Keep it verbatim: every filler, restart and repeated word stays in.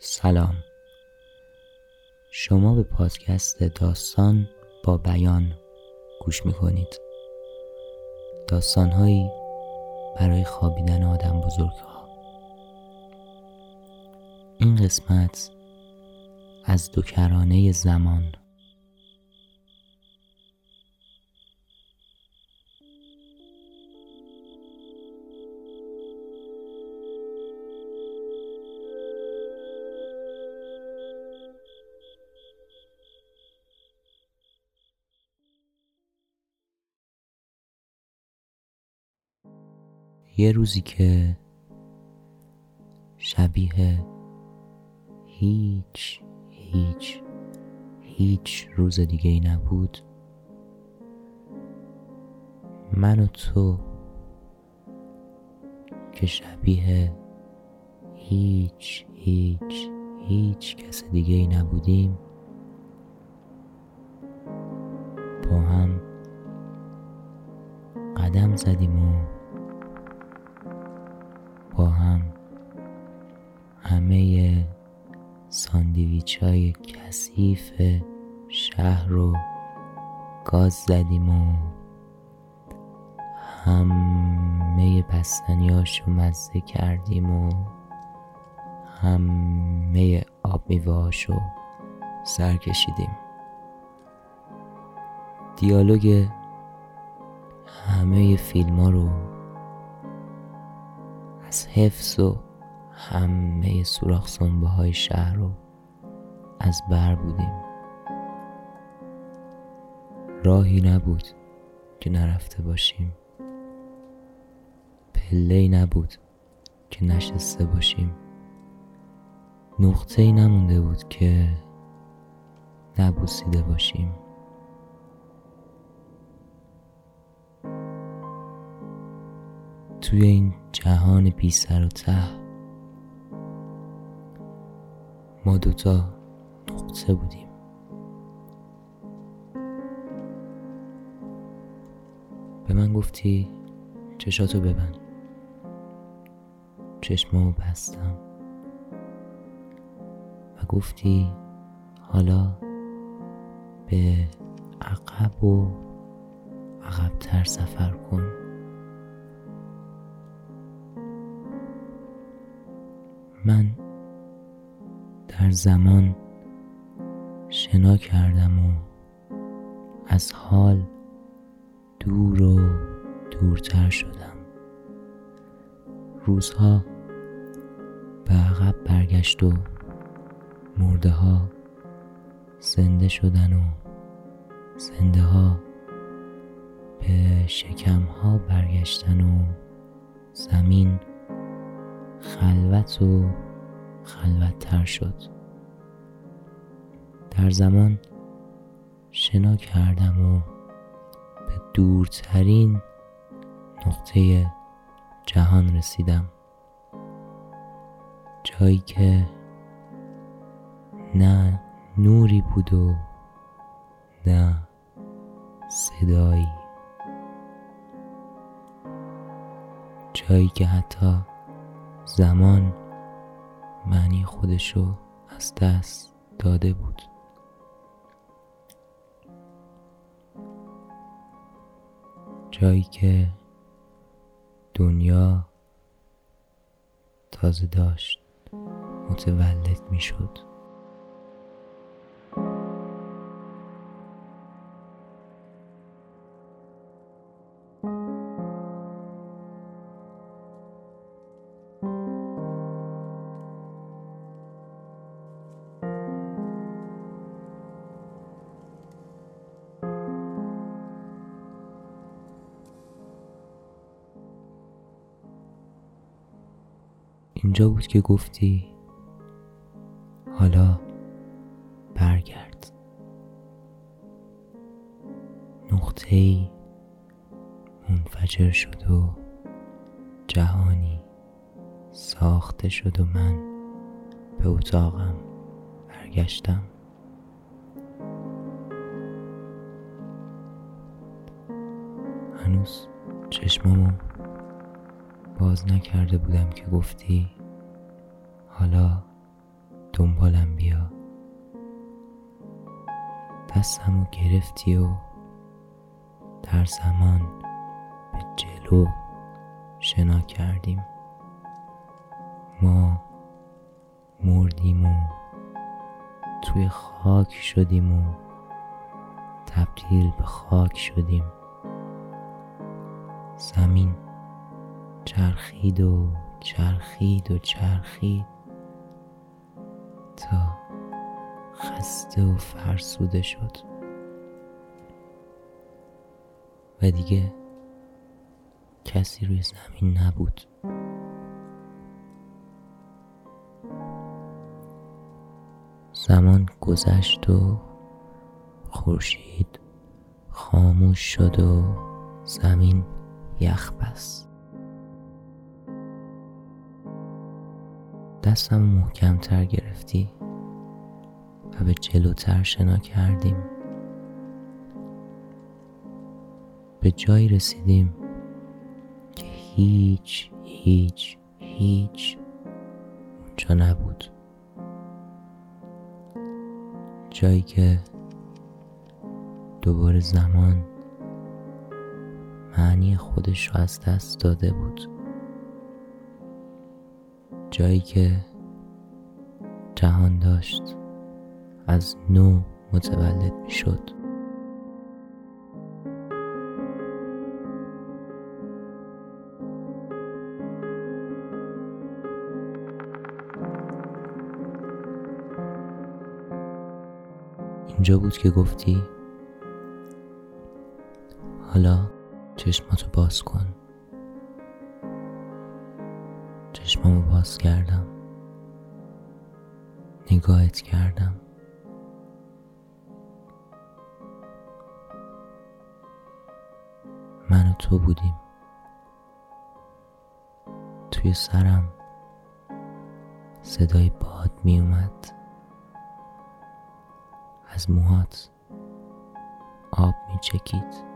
سلام، شما به پادکست داستان با بیان گوش میکنید. داستانهایی برای خوابیدن آدم بزرگها. این قسمت از دو کرانه زمان. یه روزی که شبیه هیچ هیچ هیچ روز دیگه ای نبود، من و تو که شبیه هیچ هیچ هیچ کس دیگه ای نبودیم، با هم قدم زدیم و با هم همه ساندویچ های کثیف شهر رو گاز زدیم و همه بستنی هاشو مزه کردیم و همه آب میوه هاشو سر کشیدیم. دیالوگ همه فیلم ها رو از حفظ و همه سوراخ سنبه های شهر رو از بر بودیم. راهی نبود که نرفته باشیم، پله‌ای نبود که نشسته باشیم، نقطه‌ای نمونده بود که نبوسیده باشیم. توی این جهان بی سر و ته ما دوتا نقطه بودیم. به من گفتی چشاتو ببند. چشمامو بستم و گفتی حالا به عقب و عقب‌تر سفر کن. من در زمان شنا کردم و از حال دور و دورتر شدم. روزها به عقب برگشت و مرده ها زنده شدن و زنده ها به شکم ها برگشتن و زمین خلوت و خلوت‌تر شد. در زمان شنا کردم و به دورترین نقطه جهان رسیدم، جایی که نه نوری بود و نه صدایی، جایی که حتی زمان معنی خودشو از دست داده بود. جایی که دنیا تازه داشت متولد می شد. اینجا بود که گفتی حالا برگرد. نقطه‌ای منفجر شد و جهانی ساخته شد و من به اتاقم برگشتم. هنوز چشمامو باز نکرده بودم که گفتی حالا دنبالم بیا. دستمو گرفتی و در زمان به جلو شنا کردیم. ما مردیم و توی خاک شدیم و تبدیل به خاک شدیم. زمین چرخید و چرخید و چرخید تا خسته و فرسوده شد و دیگه کسی روی زمین نبود. زمان گذشت و خورشید خاموش شد و زمین یخ بست. دستم محکم‌تر گرفتی و به جلوتر شنا کردیم. به جایی رسیدیم که هیچ هیچ هیچ اونجا نبود. جایی که دوباره زمان معنی خودش رو از دست داده بود. جایی که جهان داشت از نو متولد می شد. اینجا بود که گفتی حالا چشماتو باز کن. چشمامو باز کردم، نگاهت کردم. من و تو بودیم. توی سرم صدای باد می اومد. از موهات آب می چکید.